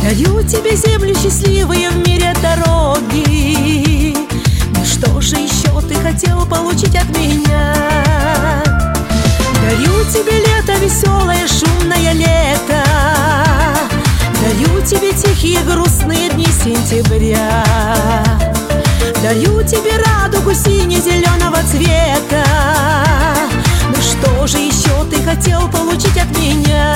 Дарю тебе землю, счастливые в мире дороги. Ну что же еще ты хотел получить от меня? Дарю тебе лето, веселое, шумное лето. Дарю тебе тихие, грустные дни сентября. Дарю тебе радугу сине-зеленого цвета. Ну что же еще ты хотел получить от меня?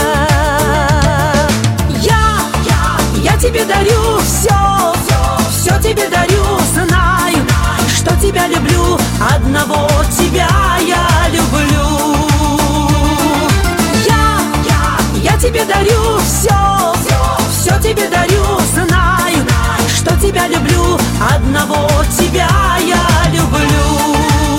Я тебе дарю все, все тебе дарю. Знаю, что тебя люблю, одного тебя я люблю. Я тебе дарю все, все тебе дарю. Знаю, что тебя люблю, одного тебя я люблю.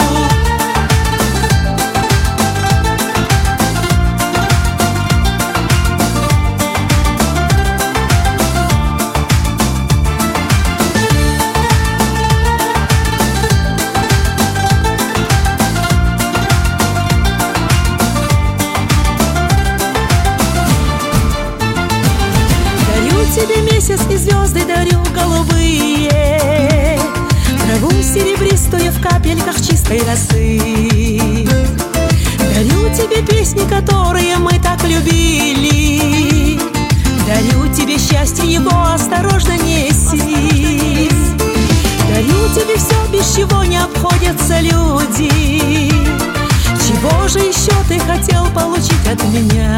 Тебе месяц и звезды дарю голубые, траву серебристую в капельках чистой росы. Дарю тебе песни, которые мы так любили. Дарю тебе счастье, его осторожно неси. Дарю тебе все, без чего не обходятся люди. Чего же еще ты хотел получить от меня?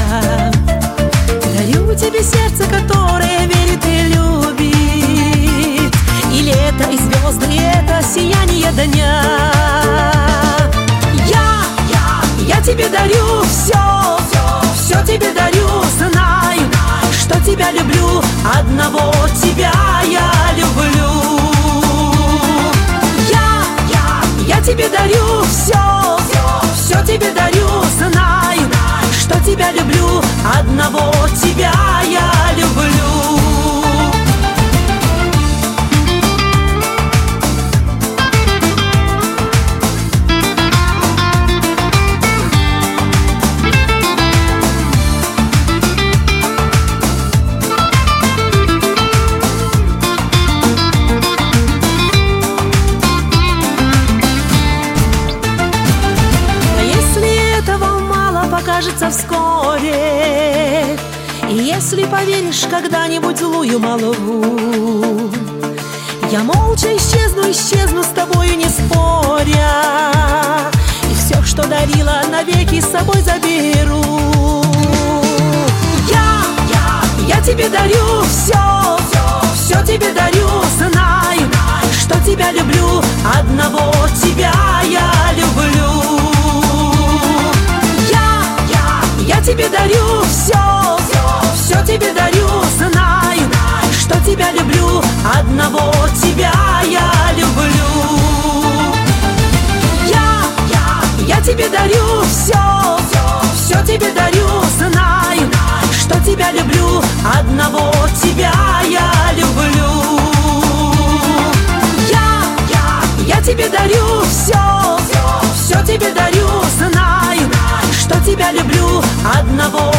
Дарю тебе сердце, которое верит и любит, и лето, и звезды, и это сияние дня. Я тебе дарю все, все тебе дарю. Знаю, что тебя люблю, одного тебя я люблю. Я тебе дарю все, все тебе дарю. Знаю, что тебя люблю, одного тебя я люблю. Покажется вскоре, и если поверишь когда-нибудь злую молву, я молча исчезну с тобою не споря, и все, что дарила, навеки с собой заберу. Я тебе дарю все, все тебе дарю. Знаю, что тебя люблю, одного тебя я люблю. Я тебе дарю все, все тебе дарю. Знаю, что тебя люблю, одного тебя я люблю. Я тебе дарю все, все тебе дарю. Знаю, что тебя люблю, одного тебя я люблю. Я тебе дарю все, все тебе дарю. Знаю, что тебя люблю, одного